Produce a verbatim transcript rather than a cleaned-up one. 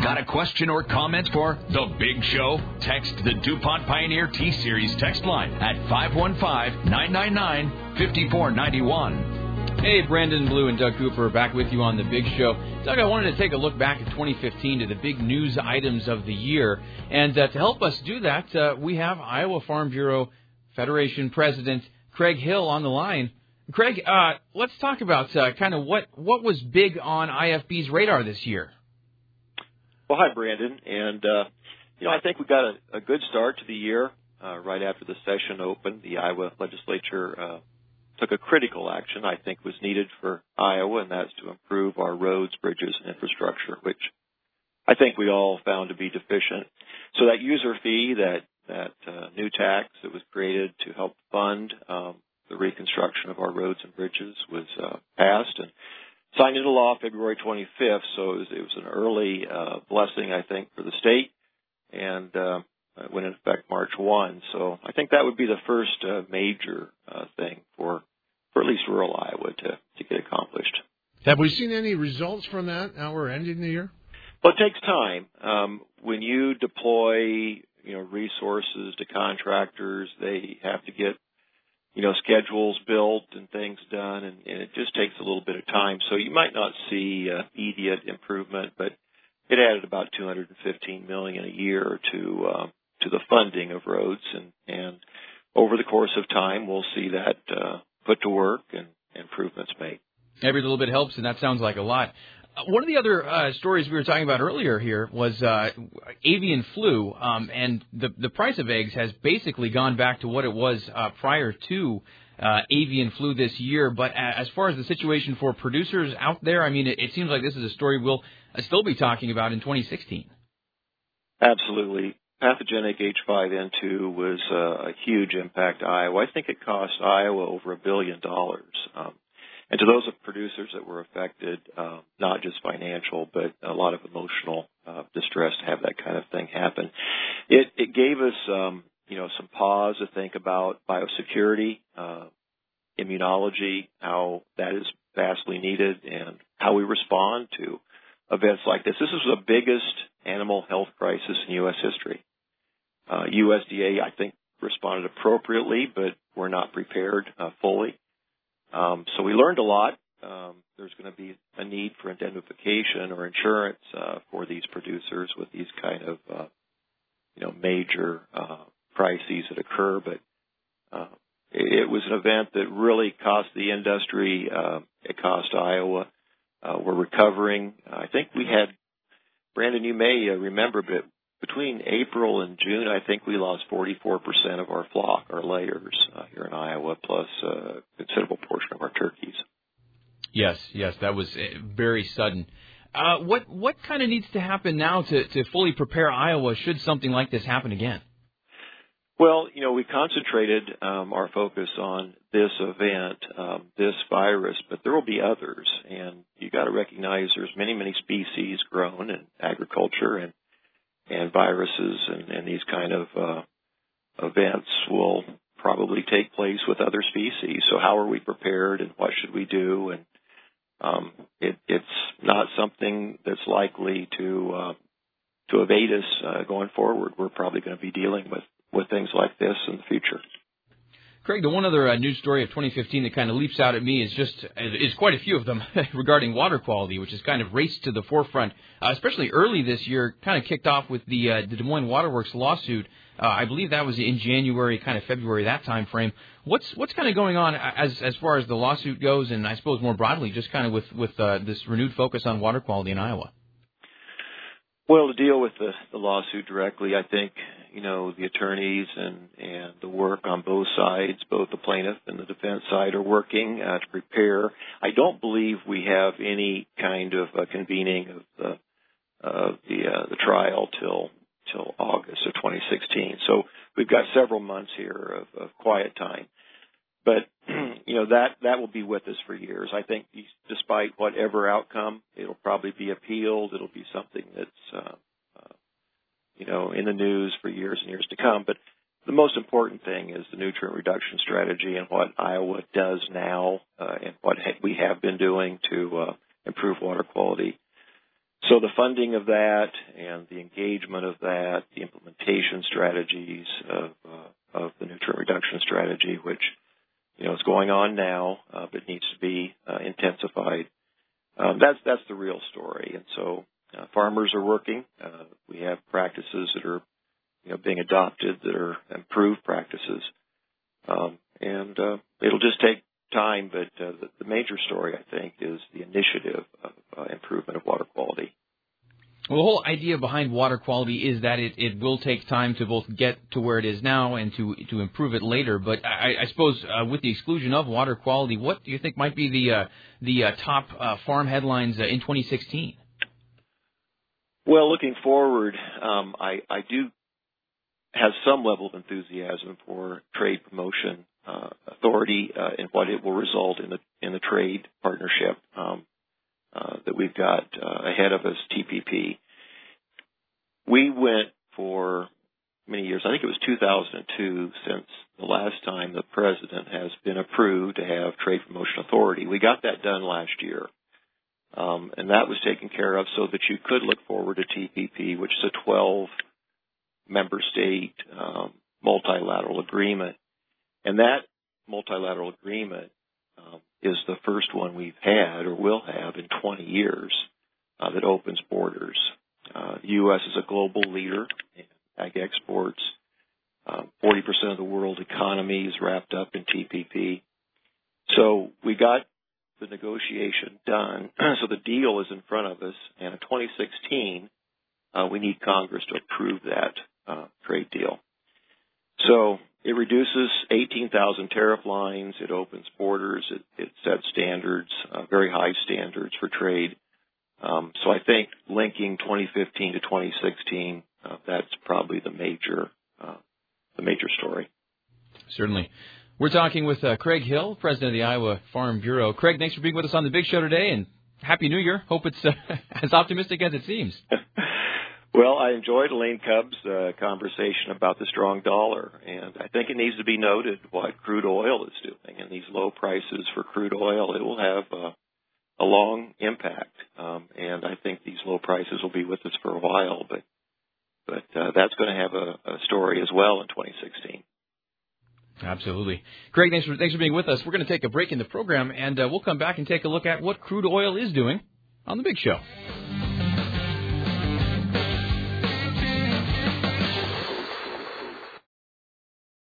Got a question or comment for The Big Show? Text the DuPont Pioneer T-Series text line at five one five, nine nine nine, five four nine one. Hey, Brandon Blue and Doug Cooper back with you on The Big Show. Doug, I wanted to take a look back at twenty fifteen to the big news items of the year. And uh, to help us do that, uh, we have Iowa Farm Bureau Federation President Craig Hill on the line. Craig, uh, let's talk about uh, kind of what, what was big on I F B's radar this year. Well, hi, Brandon. And, uh, you know, I think we got a, a good start to the year. Uh, right after the session opened, the Iowa legislature uh, took a critical action I think was needed for Iowa, and that's to improve our roads, bridges, and infrastructure, which I think we all found to be deficient. So that user fee, that, that uh, new tax that was created to help fund um, the reconstruction of our roads and bridges was uh, passed and signed into law February twenty-fifth. So it was, it was an early uh, blessing, I think, for the state, and uh, it went into effect March first. So I think that would be the first uh, major uh, thing for for at least rural Iowa to, to get accomplished. Have we seen any results from that now we're ending the year? Well, it takes time. Um, when you deploy, you know, resources to contractors, they have to get, you know, schedules built and things done, and, and it just takes a little bit of time. So you might not see uh, immediate improvement, but it added about two hundred fifteen million dollars a year to uh, to the funding of roads, and, and over the course of time, we'll see that uh, put to work and improvements made. Every little bit helps, and that sounds like a lot. One of the other uh, stories we were talking about earlier here was uh, avian flu, um, and the the price of eggs has basically gone back to what it was uh, prior to uh, avian flu this year. But as far as the situation for producers out there, I mean, it, it seems like this is a story we'll uh, still be talking about in twenty sixteen. Absolutely. Pathogenic H five N two was uh, a huge impact to Iowa. I think it cost Iowa over a billion dollars. Um, And to those producers that were affected, uh, not just financial, but a lot of emotional uh, distress to have that kind of thing happen, it, it gave us, um, you know, some pause to think about biosecurity, uh, immunology, how that is vastly needed, and how we respond to events like this. This is the biggest animal health crisis in U S history. Uh, U S D A, I think, responded appropriately, but we're not prepared uh, fully. Um, so we learned a lot. Um, there's going to be a need for indemnification or insurance uh, for these producers with these kind of, uh, you know, major uh, crises that occur. But uh, it, it was an event that really cost the industry. Uh, it cost Iowa. Uh, we're recovering. I think we had, Brandon, you may uh, remember, but between April and June, I think we lost forty-four percent of our flock, our layers uh, here in Iowa, plus a considerable portion of our turkeys. Yes, yes, that was very sudden. Uh, what what kind of needs to happen now to, to fully prepare Iowa should something like this happen again? Well, you know, we concentrated um, our focus on this event, um, this virus, but there will be others, and you got to recognize there's many, many species grown in agriculture, and and viruses and, and these kind of uh, events will probably take place with other species. So how are we prepared, and what should we do? And um, it, it's not something that's likely to uh, to evade us uh, going forward. We're probably going to be dealing with, with things like this in the future. Craig, the one other uh, news story of twenty fifteen that kind of leaps out at me is just is quite a few of them regarding water quality, which has kind of raced to the forefront, uh, especially early this year. Kind of kicked off with the uh, the Des Moines Waterworks lawsuit. Uh, I believe that was in January, kind of February, that time frame. What's what's kind of going on as as far as the lawsuit goes, and I suppose more broadly, just kind of with with uh, this renewed focus on water quality in Iowa? Well, to deal with the, the lawsuit directly, I think, you know, the attorneys and, and the work on both sides, both the plaintiff and the defense side, are working uh, to prepare. I don't believe we have any kind of uh, convening of the uh, the, uh, the trial till till August of twenty sixteen. So we've got several months here of, of quiet time. But, you know, that, that will be with us for years. I think despite whatever outcome, it'll probably be appealed. It'll be something that's, uh, uh, you know, in the news for years and years to come. But the most important thing is the nutrient reduction strategy and what Iowa does now uh, and what ha- we have been doing to uh, improve water quality. So the funding of that and the engagement of that, the implementation strategies of, uh, of the nutrient reduction strategy, which, you know, is going on now, uh, but needs to be uh, intensified. Um, that's that's the real story. And so uh, farmers are working. Uh, we have practices that are, you know, being adopted that are improved practices. Um, and uh, it'll just take time, but uh, the, the major story, I think, is the initiative of uh, improvement of water quality. Well, the whole idea behind water quality is that it, it will take time to both get to where it is now and to to improve it later. But I, I suppose uh, with the exclusion of water quality, what do you think might be the uh, the uh, top uh, farm headlines uh, in twenty sixteen? Well, looking forward, um, I, I do have some level of enthusiasm for trade promotion uh, authority uh, and what it will result in the in the trade partnership um, uh, that we've got uh, ahead of us, T P P. We went for many years. I think it was two thousand two since the last time the president has been approved to have trade promotion authority. We got that done last year. Um, and that was taken care of so that you could look forward to T P P, which is a twelve-member state um, multilateral agreement. And that multilateral agreement um, is the first one we've had or will have in twenty years uh, that opens borders. Uh, the U S is a global leader in ag exports. Um, forty percent of the world economy is wrapped up in T P P. So we got the negotiation done, so the deal is in front of us, and in twenty sixteen, uh, we need Congress to approve that uh, trade deal. So it reduces eighteen thousand tariff lines, it opens borders, it, it sets standards, uh, very high standards for trade. Um, so I think linking twenty fifteen to twenty sixteen, uh, that's probably the major, uh, the major story. Certainly. We're talking with uh, Craig Hill, president of the Iowa Farm Bureau. Craig, thanks for being with us on the Big Show today, and Happy New Year. Hope it's uh, as optimistic as it seems. Well, I enjoyed Elaine Cubb's uh, conversation about the strong dollar, and I think it needs to be noted what crude oil is doing. And these low prices for crude oil, it will have uh, a long impact, um, and I think these low prices will be with us for a while, but but uh, that's going to have a, a story as well in twenty sixteen. Absolutely. Craig, thanks for, thanks for being with us. We're going to take a break in the program, and uh, we'll come back and take a look at what crude oil is doing on The Big Show.